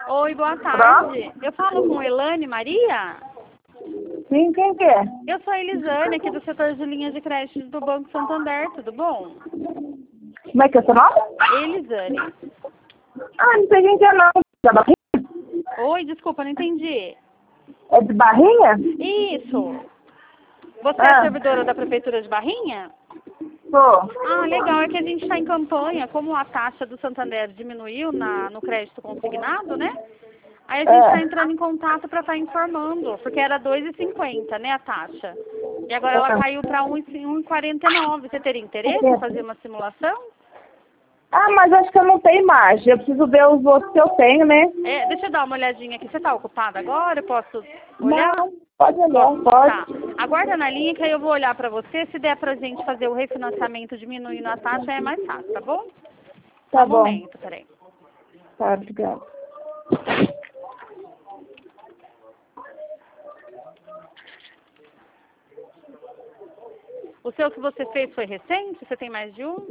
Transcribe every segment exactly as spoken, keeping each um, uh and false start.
Oi, boa tarde. Eu falo com Elane Maria? Sim, quem que é? Eu sou a Elisane, aqui do setor de linhas de crédito do Banco Santander, tudo bom? Como é que é o seu nome? Elisane. Ah, não sei quem que é não. Da Barrinha? Oi, desculpa, não entendi. É de Barrinha? Isso. Você é Ah, servidora da Prefeitura de Barrinha? sou. Ah, legal, é que a gente está em campanha, como a taxa do Santander diminuiu na, no crédito consignado, né? Aí a gente está É. entrando em contato para estar informando, porque era dois e cinquenta, né, a taxa. E agora ela caiu para um e quarenta e nove. Você teria interesse em fazer uma simulação? Ah, mas acho que eu não tenho imagem. Eu preciso ver os outros que eu tenho, né? É, deixa eu dar uma olhadinha aqui. Você está ocupada agora? Eu posso olhar? Não, pode olhar, Posso? pode. Tá. Aguarda na linha que aí eu vou olhar para você. Se der pra gente fazer o refinanciamento diminuindo a taxa, é mais fácil, tá bom? Só Tá um bom. momento, peraí. Tá, obrigada. O seu que você fez foi recente? Você tem mais de um?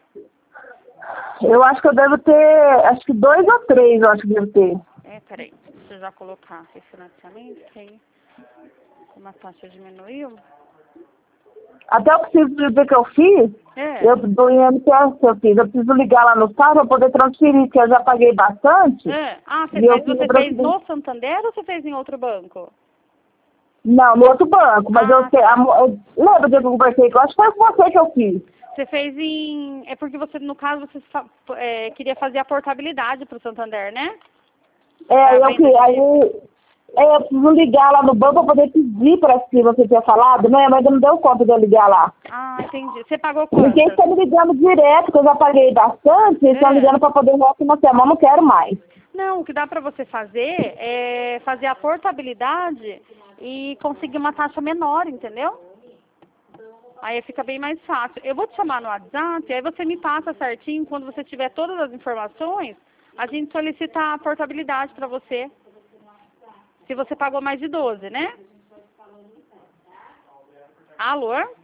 Eu acho que eu devo ter, acho que dois ou três, eu acho que devo ter. É, peraí. Deixa eu já colocar refinanciamento, que aí como a taxa diminuiu. Até eu preciso dizer que eu fiz, É. eu do I N P S que eu fiz, eu preciso ligar lá no site para poder transferir, porque eu já paguei bastante. É. Ah, você, E eu mas queria você fez transferir. no Santander ou você fez em outro banco? Não, no outro banco, mas eu Ah, sei, tá. a mo- eu, lembra que eu conversei com, acho que foi com você que eu fiz. Você fez em... É porque você, no caso, você fa- é, queria fazer a portabilidade para o Santander, né? Da É, eu venda que, de aí dívida. é, eu preciso ligar lá no banco para poder pedir para que você tinha falado, né? Mas não deu conta de eu ligar lá. Ah, entendi. Você pagou Porque eles quantas? estão me ligando direto, que eu já paguei bastante, eles estão É. ligando para poder refinanciar, mas eu não quero mais. Não, o que dá para você fazer é fazer a portabilidade e conseguir uma taxa menor, entendeu? Aí fica bem mais fácil. Eu vou te chamar no WhatsApp, aí você me passa certinho, quando você tiver todas as informações, a gente solicita a portabilidade para você. Se você pagou mais de doze, né? Alô?